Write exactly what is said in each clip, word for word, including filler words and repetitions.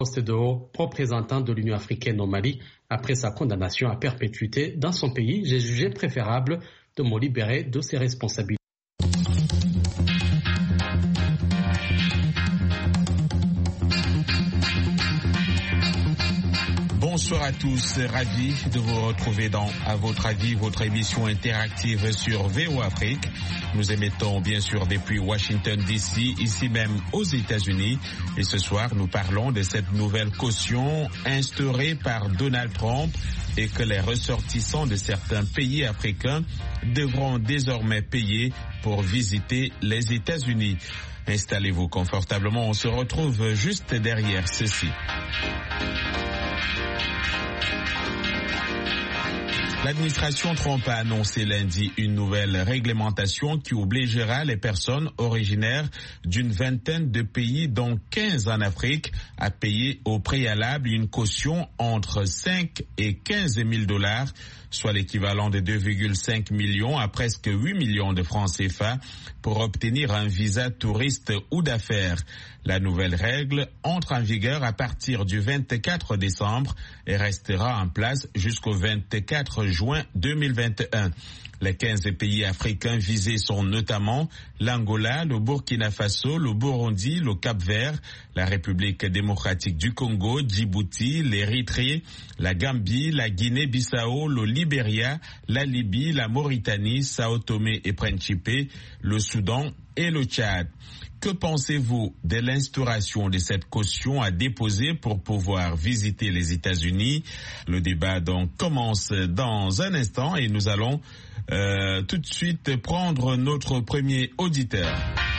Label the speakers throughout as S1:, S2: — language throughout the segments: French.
S1: poste de haut représentant de l'Union africaine au Mali après sa condamnation à perpétuité dans son pays. J'ai jugé préférable de me libérer de ses responsabilités.
S2: Bonsoir à tous, ravi de vous retrouver dans À votre avis, votre émission interactive sur V O Afrique. Nous émettons bien sûr depuis Washington D C, ici même aux États-Unis. Et ce soir, nous parlons de cette nouvelle caution instaurée par Donald Trump et que les ressortissants de certains pays africains devront désormais payer pour visiter les États-Unis. Installez-vous confortablement, on se retrouve juste derrière ceci. L'administration Trump a annoncé lundi une nouvelle réglementation qui obligera les personnes originaires d'une vingtaine de pays, dont quinze en Afrique, à payer au préalable une caution entre cinq et quinze mille dollars, soit l'équivalent de deux virgule cinq millions à presque huit millions de francs C F A, pour obtenir un visa touriste ou d'affaires. La nouvelle règle entre en vigueur à partir du vingt-quatre décembre et restera en place jusqu'au vingt-quatre juin deux mille vingt et un. Les quinze pays africains visés sont notamment l'Angola, le Burkina Faso, le Burundi, le Cap-Vert, la République démocratique du Congo, Djibouti, l'Érythrée, la Gambie, la Guinée-Bissau, le Libéria, la Libye, la Mauritanie, Sao Tomé et Principe, le Soudan et le Tchad. Que pensez-vous de l'instauration de cette caution à déposer pour pouvoir visiter les États-Unis? Le débat donc commence dans un instant et nous allons euh, tout de suite prendre notre premier auditeur.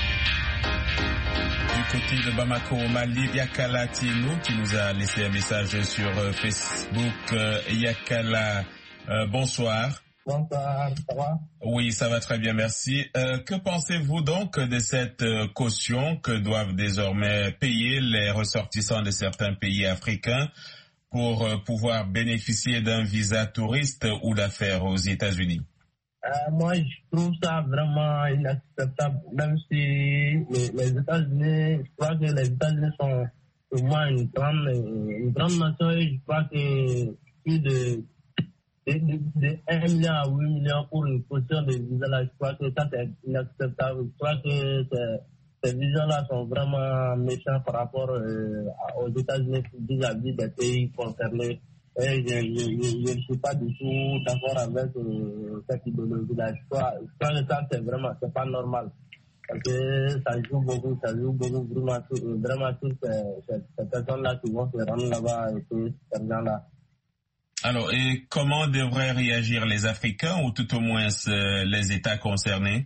S2: Du côté de Bamako, au Mali, Yakala Tienou qui nous a laissé un message sur euh, Facebook. Euh, Yakala, euh, bonsoir.
S3: Bonsoir, ça va?
S2: Oui, ça va très bien, merci. Euh, que pensez-vous donc de cette euh, caution que doivent désormais payer les ressortissants de certains pays africains pour euh, pouvoir bénéficier d'un visa touriste ou d'affaires aux États-Unis?
S3: Euh, moi, je trouve ça vraiment inacceptable, même si les, les États-Unis, je crois que les États-Unis sont au moins une grande, une grande nation et je crois que plus de De, de, de un million à huit millions pour une caution de visa là, je crois que ça c'est inacceptable. Je crois que ces, ces visas là sont vraiment méchants par rapport euh, aux États-Unis vis-à-vis des pays concernés. Et je ne suis pas du tout d'accord avec euh, cette idéologie là. Je crois, je crois que ça c'est vraiment, c'est pas normal. Parce que ça joue beaucoup, ça joue beaucoup vraiment sur, vraiment sur ces, ces, ces personnes là qui vont se rendre là-bas et ces gens là.
S2: Alors, et comment devraient réagir les Africains ou tout au moins euh, les États concernés?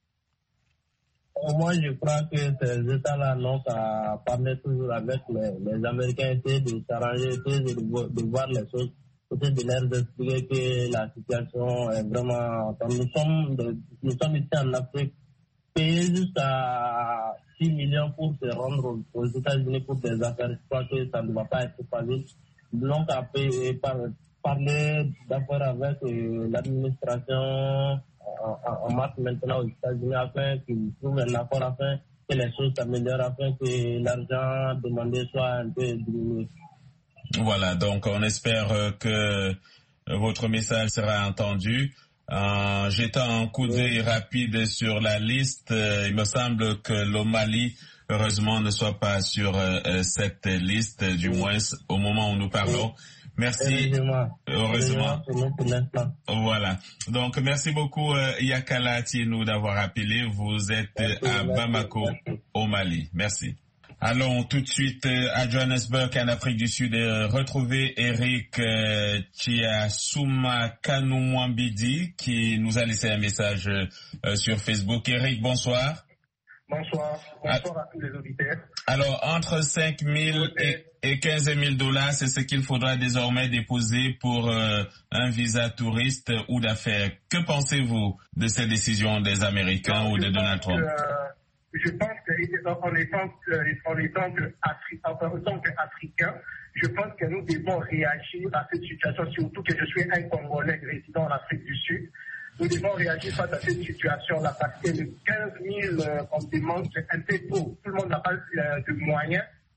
S3: Moi, je crois que ces États-là n'ont qu'à parler toujours avec les, les Américains, essayer de s'arranger, essayer de, de voir les choses, essayer de leur expliquer que la situation est vraiment... Nous sommes, de, nous sommes ici en Afrique, payer jusqu'à six millions pour se rendre aux États-Unis pour des affaires. Je crois que ça ne va pas être facile. Donc, après, par, parler d'affaires avec euh, l'administration en, en marche maintenant aux États-Unis afin qu'ils trouvent un accord, afin que les choses s'améliorent, afin que l'argent demandé soit un peu diminué.
S2: Voilà, donc on espère que votre message sera entendu. En jetant un coup d'œil rapide sur la liste, il me semble que le Mali, heureusement, ne soit pas sur euh, cette liste, du oui. moins au moment où nous parlons. Merci. Heureusement. Heureusement. Voilà. Donc, merci beaucoup, euh, Yakala Tienou, d'avoir appelé. Vous êtes merci, à Bamako, merci. Au Mali. Merci. Allons tout de suite euh, à Johannesburg, en Afrique du Sud, euh, retrouver Eric euh, Chiasuma Kanumwambidi, qui nous a laissé un message euh, sur Facebook. Eric, bonsoir.
S4: Bonsoir. Bonsoir à, à tous les auditeurs.
S2: Alors, entre cinq mille et, et quinze mille dollars, c'est ce qu'il faudra désormais déposer pour euh, un visa touriste ou d'affaires. Que pensez-vous de cette décision des Américains non, ou de Donald Trump?
S4: Que, je pense qu'en étant, en étant qu'Africains, je pense que nous devons réagir à cette situation, surtout que je suis un Congolais résident en Afrique du Sud. Nous devons réagir face à cette situation-là parce que les quinze mille euh, qu'on demande, c'est un peu trop. Tout le monde n'a pas euh, de moyens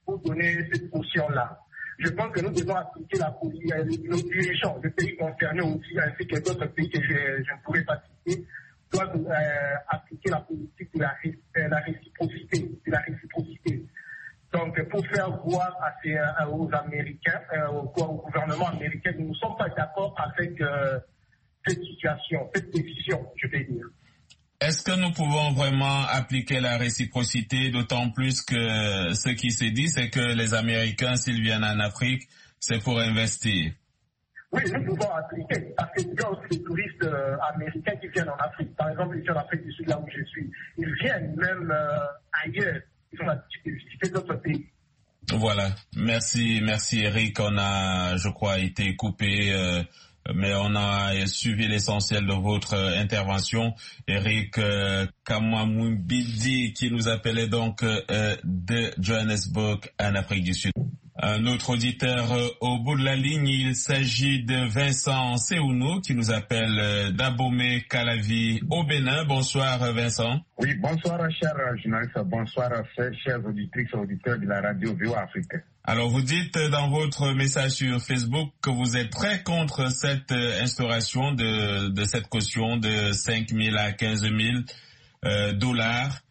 S4: pour donner cette caution-là. Je pense que nous devons appliquer la politique, nos dirigeants, les pays concernés aussi, ainsi que d'autres pays que je, je ne pourrais pas citer, doivent euh, appliquer la politique de la, euh, la réciprocité, de la réciprocité. Donc, pour faire voir à ces, euh, aux Américains, euh, au, au gouvernement américain, nous ne sommes pas d'accord avec euh, cette situation, cette décision, je vais dire.
S2: Est-ce que nous pouvons vraiment appliquer la réciprocité, d'autant plus que ce qui s'est dit, c'est que les Américains, s'ils viennent en Afrique, c'est pour investir?
S4: Oui, nous pouvons appliquer, parce qu'il y a aussi des touristes euh, américains qui viennent en Afrique. Par exemple, ici en Afrique du Sud, là où je suis, ils viennent même euh, ailleurs. Ils ont l'habitude de visiter d'autres pays.
S2: Voilà. Merci, merci Eric. On a, je crois, été coupé... Euh, mais on a suivi l'essentiel de votre euh, intervention. Eric euh, Kamwamoumbidi qui nous appelait donc euh, de Johannesburg en Afrique du Sud. Un autre auditeur euh, au bout de la ligne, il s'agit de Vincent Seounou qui nous appelle euh, d'Abomey Calavi au Bénin. Bonsoir Vincent.
S5: Oui, bonsoir chers journalistes, bonsoir chers auditrices et auditeurs de la radio V O A Afrique.
S2: Alors vous dites dans votre message sur Facebook que vous êtes très contre cette instauration de, de cette caution de cinq mille à quinze mille euh, dollars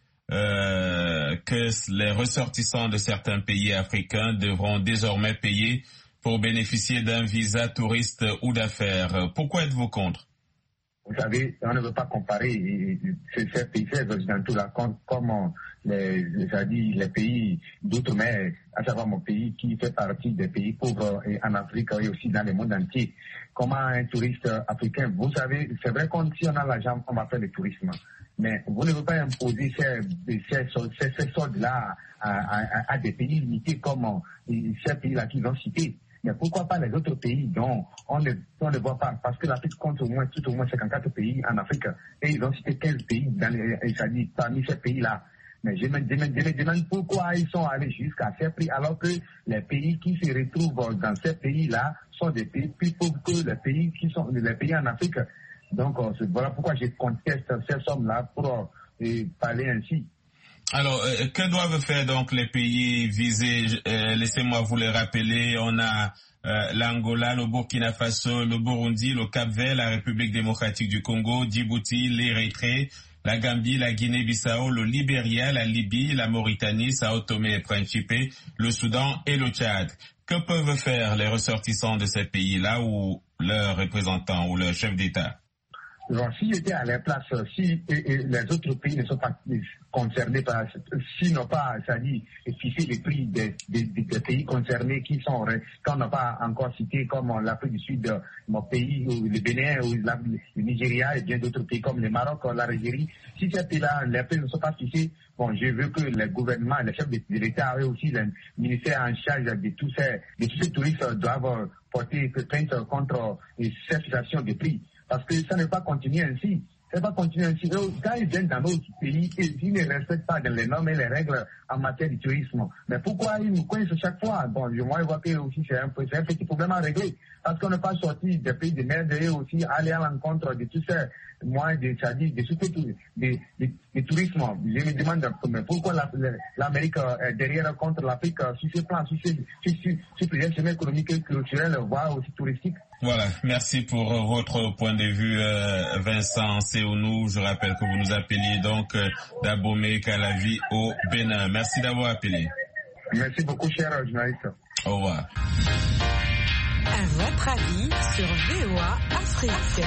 S2: euh, que les ressortissants de certains pays africains devront désormais payer pour bénéficier d'un visa touriste ou d'affaires. Pourquoi êtes-vous contre?
S5: Vous savez, on ne veut pas comparer ces, ces pays, ces occidentaux-là, comme, comme les, les, les pays d'outre-mer, à savoir mon pays qui fait partie des pays pauvres en Afrique et aussi dans le monde entier. Comment un touriste africain, vous savez, c'est vrai qu'on si on a l'argent, on va faire le tourisme. Mais vous ne pouvez pas imposer ces, ces, ces, ces soldes-là à, à, à des pays limités comme ces pays-là qu'ils ont cités. Mais pourquoi pas les autres pays dont on ne, on ne voit pas? Parce que l'Afrique compte au moins, tout au moins cinquante-quatre pays en Afrique. Et ils ont cité quinze pays dans les, c'est-à-dire parmi ces pays-là. Mais je me, je, me, je me demande pourquoi ils sont allés jusqu'à ces prix alors que les pays qui se retrouvent dans ces pays-là sont des pays plus pauvres que les pays qui sont les pays en Afrique. Donc voilà pourquoi je conteste ces sommes-là pour euh, parler ainsi.
S2: Alors, euh, que doivent faire donc les pays visés? euh, Laissez-moi vous les rappeler. On a euh, l'Angola, le Burkina Faso, le Burundi, le Cap-Vert, la République démocratique du Congo, Djibouti, l'Érythrée, la Gambie, la Guinée-Bissau, le Libéria, la Libye, la Mauritanie, Sao Tomé et Principe, le Soudan et le Tchad. Que peuvent faire les ressortissants de ces pays-là ou leurs représentants ou leurs chefs d'État?
S5: Alors, si j'étais à leur place, si et, et les autres pays ne sont pas concernés par, s'ils n'ont pas, c'est-à-dire, fixé les prix des, des, des pays concernés qui sont, qu'on n'a pas encore cités comme l'Afrique du Sud, mon pays, ou le Bénin, ou la, le Nigeria et bien d'autres pays comme le Maroc, l'Algérie, si ces pays-là, les prix ne sont pas fixés, bon, je veux que les gouvernements, les chefs de, de l'État et aussi les ministères en charge de tous ces, de tous ces touristes doivent porter plainte contre ces fixations de prix. Parce que ça ne va pas continuer ainsi. Ça ne va pas continuer ainsi. Quand ils viennent dans notre pays, ils ne respectent pas les normes et les règles en matière de tourisme. Mais pourquoi ils nous coincent chaque fois? Bon, je moi, je vois que aussi c'est un, c'est un petit problème à régler. Parce qu'on n'est pas sorti des pays de merde et aussi aller à l'encontre de tous ces moyens de, c'est-à-dire de soutenir de, de, de tourisme. Je me demande mais pourquoi la, l'Amérique est derrière contre l'Afrique sur ce plan, sur ce, sur, sur, sur plusieurs chemins économiques et culturels, voire aussi touristiques.
S2: Voilà, merci pour euh, votre point de vue, euh, Vincent Seounou. Je rappelle que vous nous appeliez donc euh, d'Abomey Calavi au Bénin. Merci d'avoir appelé.
S5: Merci beaucoup, cher journaliste.
S2: Au revoir.
S6: À votre avis sur V O A Afrique.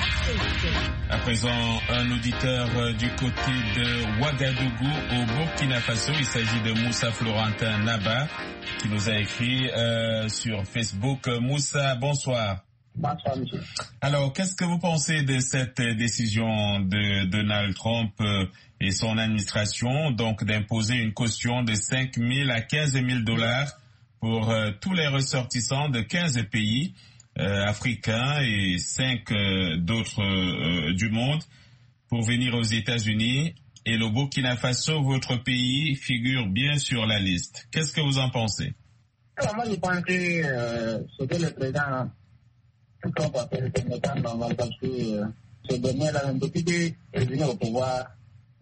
S2: À présent, un auditeur euh, du côté de Ouagadougou au Burkina Faso. Il s'agit de Moussa Florentin Naba qui nous a écrit euh, sur Facebook. Moussa, bonsoir.
S3: Bonsoir, monsieur.
S2: Alors, qu'est-ce que vous pensez de cette décision de Donald Trump euh, et son administration, donc d'imposer une caution de cinq mille à quinze mille dollars pour euh, tous les ressortissants de quinze pays euh, africains et cinq euh, d'autres euh, du monde pour venir aux États-Unis? Et le Burkina Faso, votre pays, figure bien sur la liste. Qu'est-ce que vous en pensez?
S3: Alors, moi, je pense que euh, ce que le président Trump a fait, c'est pas normal parce que euh, ce dernier-là, depuis qu'il est venu au pouvoir,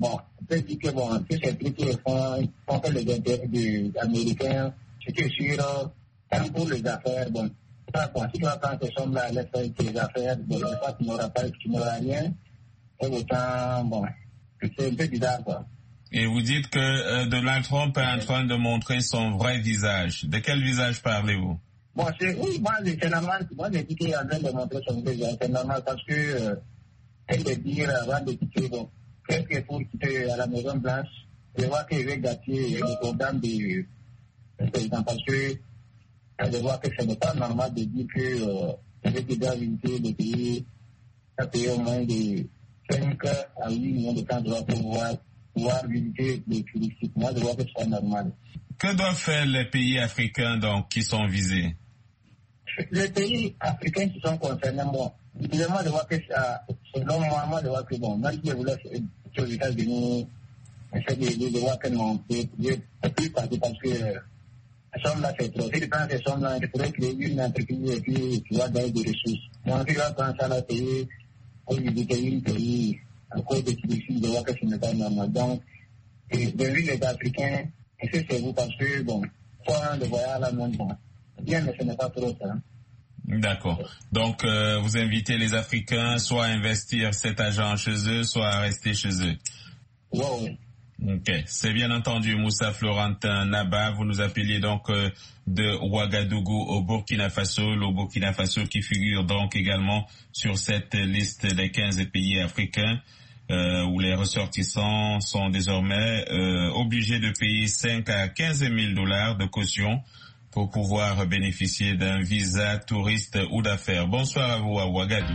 S5: bon, on peut dire que bon, que ces trucs qui font, font que les intérêts des Américains, c'est sûr, tant pour les affaires, bon, ça, bon, si tu vas prendre ces sommes-là, aller faire tes affaires, bon, je crois qu'il n'aura pas, qu'il n'aura rien, et autant, bon, c'est un peu bizarre, quoi.
S2: Et vous dites que euh, Donald Trump est en train de montrer son vrai visage. De quel visage parlez-vous?
S5: Bon, c'est, oui, moi, c'est normal. Moi, j'ai dit qu'il est en train de montrer son visage. C'est normal parce que, euh, elle de dire avant de quitter, bon, qu'est-ce qu'il faut quitter à la Maison Blanche? Je vois qu'il veut gâter le programme du président parce que, je vois que ce n'est pas normal de dire que, euh, il doit visiter le pays, ça paye au moins de cinq à huit millions de temps pour pouvoir pouvoir visiter les touristiques. Moi, je vois que c'est normal.
S2: Que doivent faire les pays africains donc qui sont visés?
S5: Les pays africains qui sont concernés, moi, évidemment, je vois que ça, selon moi, moi, je vois que bon, même si je voulais aux États-Unis, je vois que non, je ne peux plus passer parce que la somme là, c'est trop. Si tu prends ces sommes-là, il faudrait créer une entreprise et puis tu vas donner des ressources. Donc, tu vas prendre ça là, payer pour visiter un pays à cause de celui-ci, je vois que ce n'est pas normal. Donc, de vu les Africains, est-ce que c'est vous parce que, bon, soit le voyage là, non, bon, bien, mais ce n'est pas trop ça.
S2: D'accord. Donc, euh, vous invitez les Africains soit à investir cet argent chez eux, soit à rester chez eux.
S5: Oui, oui.
S2: Ok, c'est bien entendu, Moussa Florentin Naba. Vous nous appeliez donc euh, de Ouagadougou au Burkina Faso, le Burkina Faso qui figure donc également sur cette liste des quinze pays africains euh, où les ressortissants sont désormais euh, obligés de payer cinq à quinze mille dollars de caution pour pouvoir bénéficier d'un visa touriste ou d'affaires. Bonsoir à vous à Ouagadougou.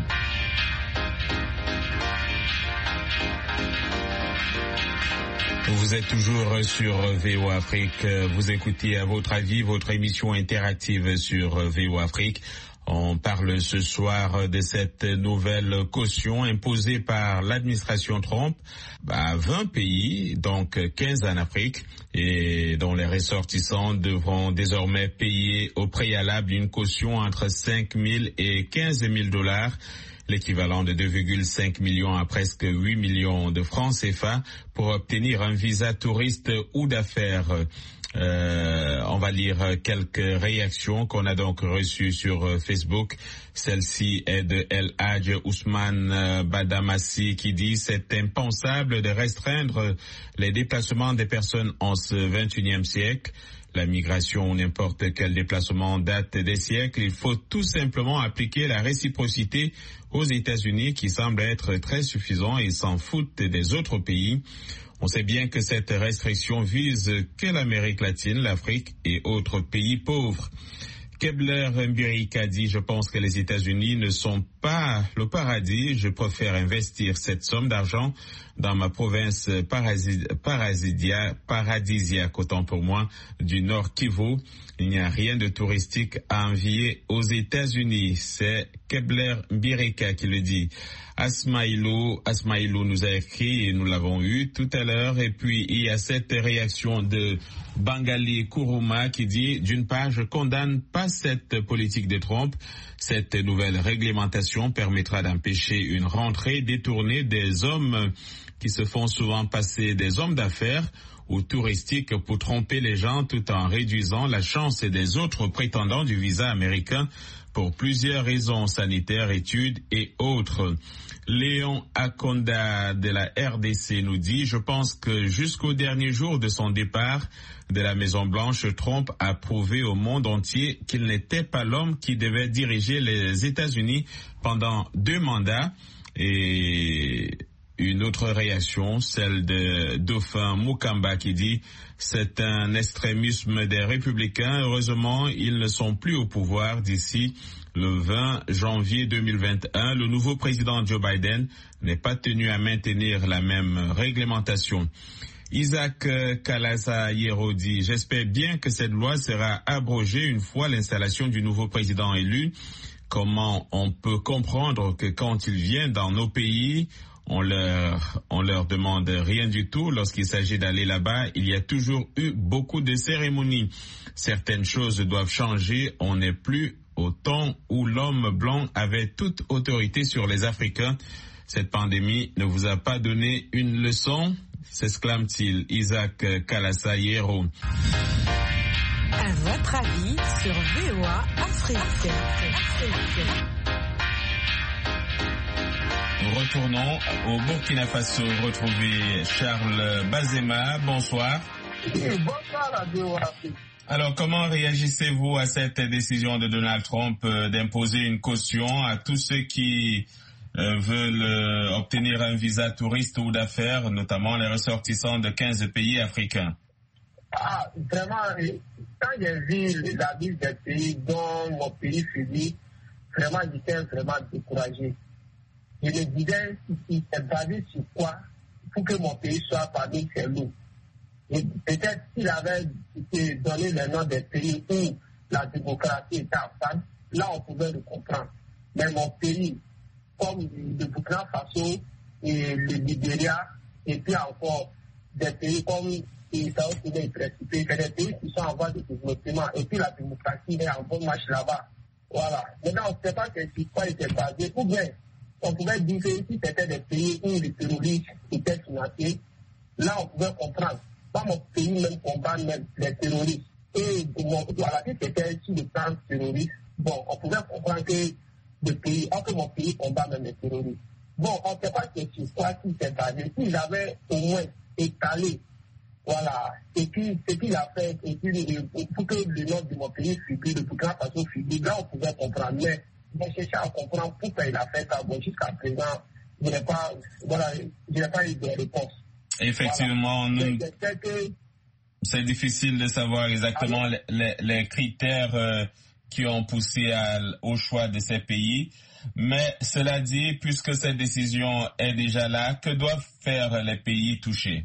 S2: Vous êtes toujours sur V O Afrique. Vous écoutez à votre avis votre émission interactive sur V O Afrique. On parle ce soir de cette nouvelle caution imposée par l'administration Trump à vingt pays, donc quinze en Afrique, et dont les ressortissants devront désormais payer au préalable une caution entre cinq mille et quinze mille dollars. L'équivalent de deux virgule cinq millions à presque huit millions de francs C F A pour obtenir un visa touriste ou d'affaires. Euh, on va lire quelques réactions qu'on a donc reçues sur Facebook. Celle-ci est de El Hadj Ousmane Badamassi qui dit « C'est impensable de restreindre les déplacements des personnes en ce vingt et unième siècle. La migration ou n'importe quel déplacement date des siècles. Il faut tout simplement appliquer la réciprocité aux États-Unis qui semble être très suffisant et s'en foutent des autres pays. On sait bien que cette restriction vise que l'Amérique latine, l'Afrique et autres pays pauvres. » Kebler Mbirika dit « Je pense que les États-Unis ne sont pas le paradis. Je préfère investir cette somme d'argent dans ma province parasid- parasidia- paradisiaque, autant pour moi, du Nord Kivu. Il n'y a rien de touristique à envier aux États-Unis. » C'est Kebler Mbirika qui le dit. Asmaïlou, Asmaïlou nous a écrit et nous l'avons eu tout à l'heure. Et puis il y a cette réaction de Bangali Kourouma qui dit « D'une part, je condamne pas cette politique de Trump. Cette nouvelle réglementation permettra d'empêcher une rentrée détournée des hommes qui se font souvent passer des hommes d'affaires ou touristiques pour tromper les gens tout en réduisant la chance des autres prétendants du visa américain pour plusieurs raisons sanitaires, études et autres. » Léon Akonda de la R D C nous dit « Je pense que jusqu'au dernier jour de son départ de la Maison-Blanche, Trump a prouvé au monde entier qu'il n'était pas l'homme qui devait diriger les États-Unis pendant deux mandats. » Et une autre réaction, celle de Dauphin Mukamba qui dit « C'est un extrémisme des républicains. Heureusement, ils ne sont plus au pouvoir d'ici le vingt janvier deux mille vingt et un. Le nouveau président Joe Biden n'est pas tenu à maintenir la même réglementation. » Isaac Kalasa Yerodi, j'espère bien que cette loi sera abrogée une fois l'installation du nouveau président élu. Comment on peut comprendre que quand il vient dans nos pays, on leur, on leur demande rien du tout. Lorsqu'il s'agit d'aller là-bas, il y a toujours eu beaucoup de cérémonies. Certaines choses doivent changer. On n'est plus au temps où l'homme blanc avait toute autorité sur les Africains. Cette pandémie ne vous a pas donné une leçon? s'exclame-t-il Isaac Kalasayero.
S6: À votre avis sur V O A Afrique.
S2: Nous retournons au Burkina Faso retrouver Charles Bazema. Bonsoir.
S3: Bonsoir à V O A Afrique.
S2: Alors, comment réagissez-vous à cette décision de Donald Trump euh, d'imposer une caution à tous ceux qui euh, veulent euh, obtenir un visa touriste ou d'affaires, notamment les ressortissants de quinze pays africains?
S3: Ah, vraiment, quand j'ai vu la liste des pays dont mon pays subit, vraiment, j'étais vraiment découragé. Je me disais, si c'est basé sur quoi pour que mon pays soit parmi ces lots. Et peut-être s'il avait donné le nom des pays où la démocratie était en panne, là on pouvait le comprendre. Mais mon pays, comme le Burkina Faso et le Libéria, et puis encore des pays comme le Sao Tomé et Principe, c'est des pays qui sont en voie de développement, et puis la démocratie est en bonne marche là-bas. Voilà. Maintenant, on ne sait pas sur quoi il était basé, ou bien on pouvait dire que si c'était des pays où les terroristes étaient financés, là on pouvait comprendre. Pas mon pays même combat même les terroristes. Et mon, voilà, si c'était sur le plan terroriste, bon, on pouvait comprendre que le pays, que mon pays combat même les terroristes. Bon, on ne sait pas c'est sur quoi il s'est basé. S'il avait au moins étalé, voilà, et puis ce qu'il a fait, et puis pour que le nom de mon pays figure, le Burkina Faso figure, là on pouvait comprendre. Mais j'ai cherché à comprendre pourquoi il a fait ça. Bon, jusqu'à présent, je n'ai pas, voilà, je n'ai pas eu de réponse.
S2: Effectivement,
S3: voilà.
S2: nous, c'est difficile de savoir exactement les, les, les critères euh, qui ont poussé à, au choix de ces pays. Mais cela dit, puisque cette décision est déjà là, que doivent faire les pays touchés?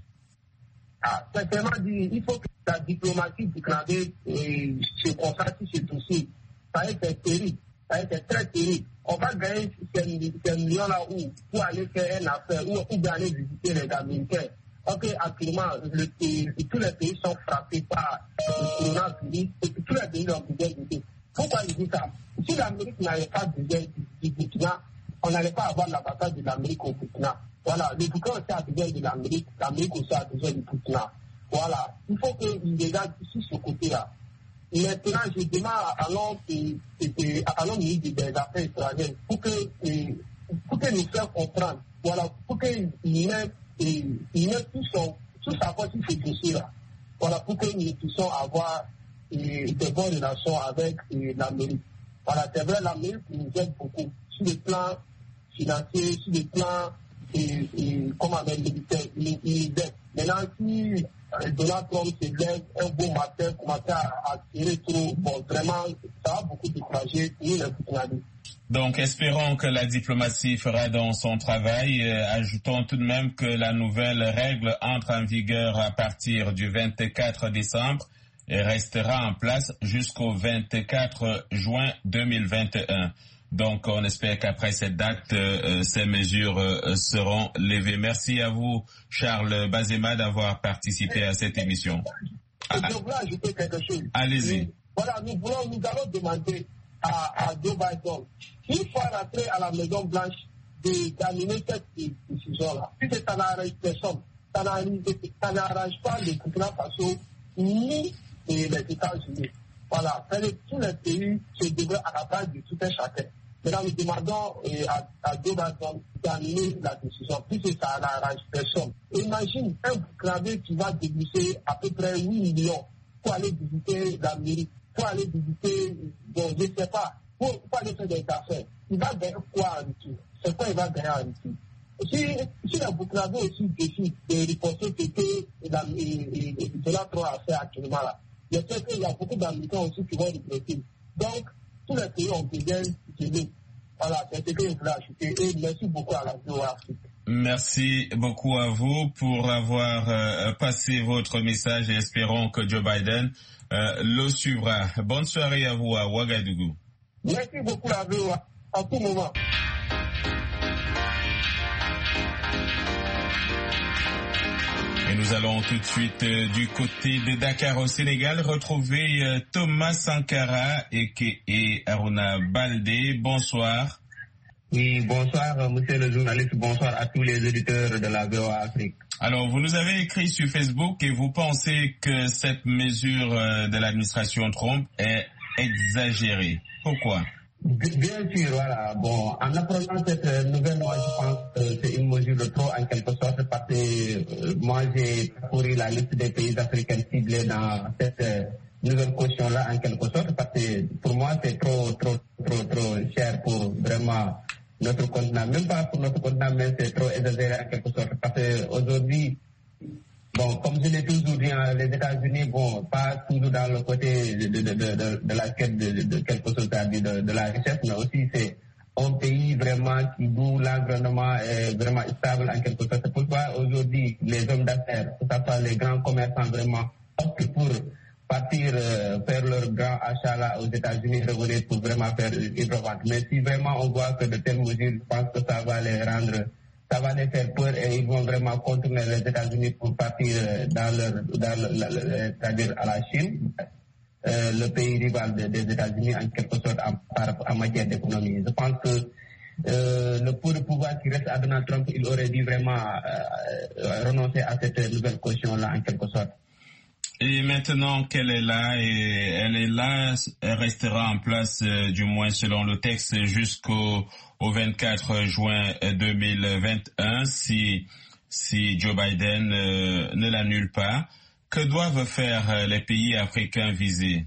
S3: Ah, c'est vraiment dit, il faut que la diplomatie burkinabé se concentre sur ce dossier. Ça a été terrible, ça a été très terrible. On va gagner ces millions-là où pour aller faire une affaire, ou pour aller visiter les Américains. Ok, actuellement, le pays, tous les pays sont frappés par le coronavirus et tous les pays ont besoin d'aider. Pourquoi je dis ça? Si l'Amérique n'avait pas besoin du Burkina, on n'allait pas avoir l'ambassade de l'Amérique au Burkina. Voilà, le Burkina aussi a besoin de l'Amérique, l'Amérique aussi a besoin du Burkina. Voilà, il faut qu'il regarde sur ce côté-là. Maintenant, je demande à l'homme ministre des Affaires étrangères pour que, pour que nous faire comprendre, voilà, pour qu'il mette et il met tout son, tout sa voix sur ce dossier-là. Voilà, pour que nous puissions avoir et, de bonnes relations avec et, l'Amérique. Voilà, c'est vrai, l'Amérique nous aide beaucoup sur le plan financier, sur le plan et, et comme avec militaire, il nous aide. Maintenant, si euh, Donald Trump se lève un beau matin, commence à, à tirer trop, bon, vraiment, ça va beaucoup décourager nous les Burkinabés.
S2: Donc, espérons que la diplomatie fera donc son travail. Euh, ajoutons tout de même que la nouvelle règle entre en vigueur à partir du vingt-quatre décembre et restera en place jusqu'au vingt-quatre juin deux mille vingt et un. Donc, on espère qu'après cette date, euh, ces mesures euh, seront levées. Merci à vous, Charles Bazema, d'avoir participé à cette émission.
S3: Je voulais ajouter quelque chose.
S2: Allez-y.
S3: Voilà, nous voulons, nous allons demander à, à Joe Biden, s'il faut rentrer à la Maison Blanche, d'animer cette décision-là. Si ça n'arrange personne, ça n'arrange pas le Burkina Faso ni les États-Unis. Voilà, tous les pays se devraient à la base de tout un chacun. Maintenant, nous demandons euh, à, à Joe Biden d'animer la décision, puisque ça n'arrange personne. Imagine un Burkinabé qui va débourser à peu près huit millions pour aller visiter l'Amérique, pour aller visiter, bon, je ne sais pas, pour, pour aller faire des affaires. Il va gagner quoi en retour? C'est quoi il va gagner en retour? Si, si le Burkinabé aussi décide de riposter ce que Donald Trump a fait actuellement là, je sais qu'il y a beaucoup d'Américains aussi qui vont regretter. Donc, tous les pays ont besoin de nous. Voilà, c'est ce que je voulais ajouter. Et merci beaucoup à la V O A Afrique.
S2: Merci beaucoup à vous pour avoir euh, passé votre message et espérons que Joe Biden euh, le suivra. Bonne soirée à vous à Ouagadougou.
S3: Merci beaucoup à la V O A, à tout moment.
S2: Et nous allons tout de suite euh, du côté de Dakar au Sénégal retrouver euh, Thomas Sankara et, et Aruna Baldé. Bonsoir.
S7: Oui, bonsoir, monsieur le journaliste. Bonsoir à tous les auditeurs de la V O A Afrique.
S2: Alors, vous nous avez écrit sur Facebook et vous pensez que cette mesure de l'administration Trump est exagérée. Pourquoi?
S3: Bien sûr, voilà. Bon, en apprenant cette nouvelle, moi, je pense que c'est une mesure de trop, en quelque sorte, parce que euh, moi, j'ai parcouru la liste des pays africains ciblés dans cette euh, nouvelle caution-là, en quelque sorte, parce que pour moi, c'est trop, trop, trop, trop cher pour vraiment notre continent. Même pas pour notre continent, mais c'est trop exagéré, en quelque sorte, parce qu'aujourd'hui, bon, comme je l'ai toujours dit, les États-Unis, bon, pas toujours dans le côté de, de, de, de, de la quête de, de, de quelque chose, c'est-à-dire de, de la richesse, mais aussi c'est un pays vraiment qui, d'où l'environnement est vraiment stable en quelque sorte. C'est pourquoi aujourd'hui, les hommes d'affaires, que ce soit les grands commerçants vraiment, optent pour partir euh, faire leur grand achat là aux États-Unis, revenir pour vraiment faire une revente. Mais si vraiment on voit que de telles mesures, je pense que ça va les rendre... ça va les faire peur et ils vont vraiment contourner les États-Unis pour partir dans leur, dans le, le, c'est-à-dire à la Chine, euh, le pays rival de, des États-Unis en quelque sorte en, en matière d'économie. Je pense que euh, le peu de pouvoir qui reste à Donald Trump, il aurait dû vraiment euh, renoncer à cette nouvelle caution-là en quelque sorte.
S2: Et maintenant qu'elle est là, et elle est là, elle restera en place, euh, du moins selon le texte, jusqu'au au vingt-quatre juin deux mille vingt et un, si, si Joe Biden euh, ne l'annule pas. Que doivent faire euh, les pays africains visés?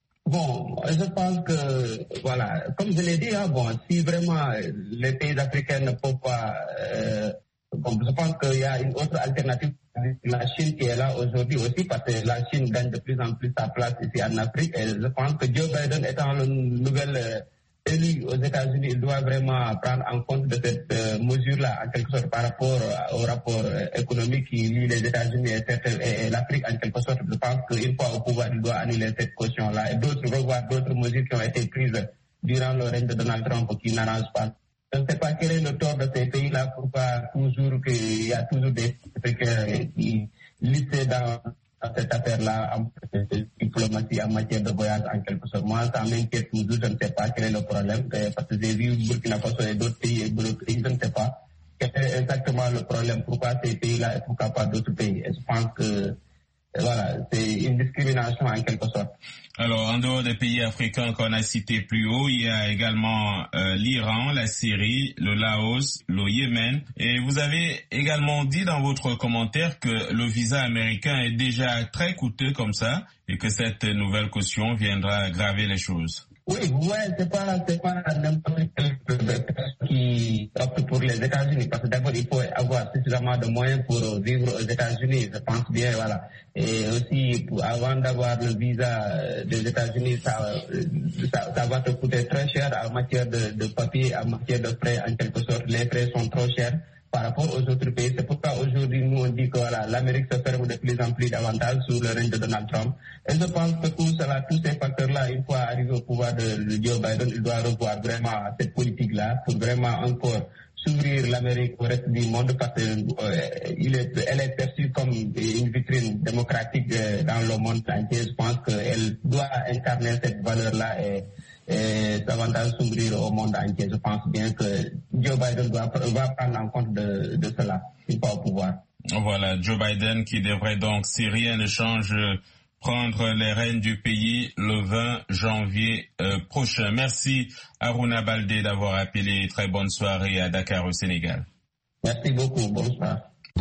S3: Bon, je pense que, voilà, comme je l'ai dit, hein, bon, si vraiment les pays africains ne peuvent pas... Euh, bon, je pense qu'il y a une autre alternative, la Chine qui est là aujourd'hui aussi, parce que la Chine gagne de plus en plus sa place ici en Afrique. Et je pense que Joe Biden étant le nouvel euh, élu aux États-Unis, il doit vraiment prendre en compte de cette euh, mesure-là, en quelque sorte, par rapport euh, au rapport euh, économique qui lie les États-Unis et, et, et l'Afrique, en quelque sorte. Je pense qu'une fois au pouvoir, il doit annuler cette caution-là et d'autres revoir d'autres mesures qui ont été prises durant le règne de Donald Trump qui n'arrangent pas. Je ne sais pas quel est le tort de ces pays-là, pourquoi toujours qu'il y a toujours des Africains qui listés dans, dans cette affaire-là en diplomatie, en matière de voyage, en quelque sorte. Moi, ça m'inquiète toujours, je ne sais pas quel est le problème, parce que j'ai vu Burkina Faso et d'autres pays, et d'autres pays, je ne sais pas quel est exactement le problème, pourquoi ces pays-là et pourquoi pas d'autres pays. Et je pense que voilà, c'est une discrimination en quelque sorte.
S2: Alors, en dehors des pays africains qu'on a cités plus haut, il y a également euh, l'Iran, la Syrie, le Laos, le Yémen. Et vous avez également dit dans votre commentaire que le visa américain est déjà très coûteux comme ça et que cette nouvelle caution viendra aggraver les choses.
S3: Oui, ouais, c'est pas, c'est pas n'importe quel personne qui opte pour les États-Unis, parce que d'abord, il faut avoir suffisamment de moyens pour vivre aux États-Unis, je pense bien, voilà. Et aussi, pour, avant d'avoir le visa des États-Unis, ça, ça, ça va te coûter très cher en matière de, de papier, en matière de frais, en quelque sorte. Les frais sont trop chers par rapport aux autres pays. C'est pourquoi aujourd'hui, nous, on dit que voilà, l'Amérique se ferme de plus en plus davantage sous le règne de Donald Trump. Et je pense que tout cela, tous ces facteurs-là, une fois arrivé au pouvoir de, de Joe Biden, il doit revoir vraiment cette politique-là pour vraiment encore s'ouvrir l'Amérique au reste du monde, parce qu'elle euh, est, elle est perçue comme une vitrine démocratique euh, dans le monde entier. Je pense qu'elle doit incarner cette valeur-là et et davantage s'ouvrir au monde entier. Je pense bien que Joe Biden doit, va prendre en compte de, de cela, il pas au pouvoir.
S2: Voilà, Joe Biden qui devrait donc, si rien ne change, prendre les rênes du pays le vingt janvier euh, prochain. Merci Aruna Baldé d'avoir appelé. Très bonne soirée à Dakar au Sénégal.
S3: Merci beaucoup, bonsoir.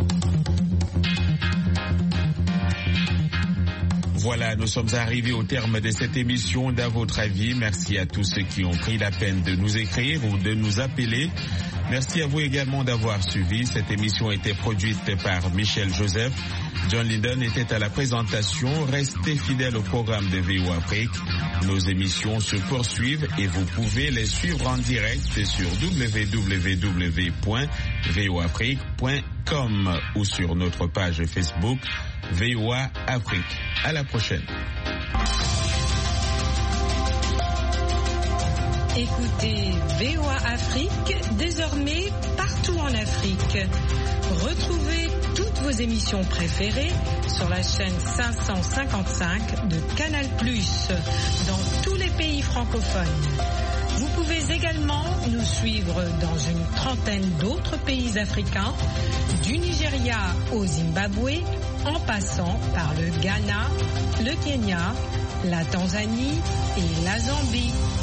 S2: Voilà, nous sommes arrivés au terme de cette émission d'À votre avis. Merci à tous ceux qui ont pris la peine de nous écrire ou de nous appeler. Merci à vous également d'avoir suivi. Cette émission a été produite par Michel Joseph. John Linden était à la présentation. Restez fidèles au programme de V O Afrique. Nos émissions se poursuivent et vous pouvez les suivre en direct sur w w w point v o afrique point com ou sur notre page Facebook V O A Afrique. À la prochaine.
S6: Écoutez V O A Afrique désormais partout en Afrique. Retrouvez toutes vos émissions préférées sur la chaîne cinq cent cinquante-cinq de Canal plus, dans tous les pays francophones. Vous pouvez également nous suivre dans une trentaine d'autres pays africains, du Nigeria au Zimbabwe, en passant par le Ghana, le Kenya, la Tanzanie et la Zambie.